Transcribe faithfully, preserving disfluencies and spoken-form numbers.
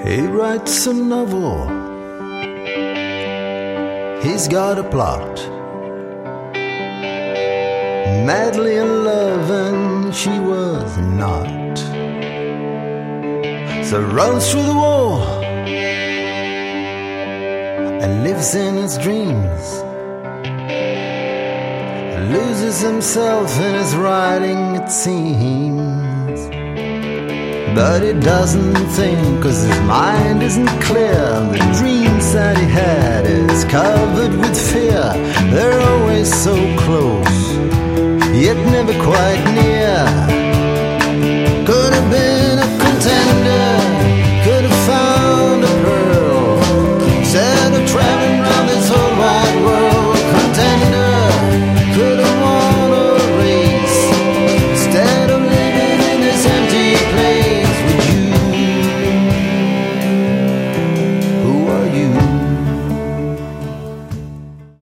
He writes a novel. He's got a plot. Madly in love and she was not. So runs through the wall and lives in his dreams. Loses himself in his writing, it seems. But he doesn't think, cause his mind isn't clear. The dreams that he had is covered with fear. They're always so close, yet never quite near.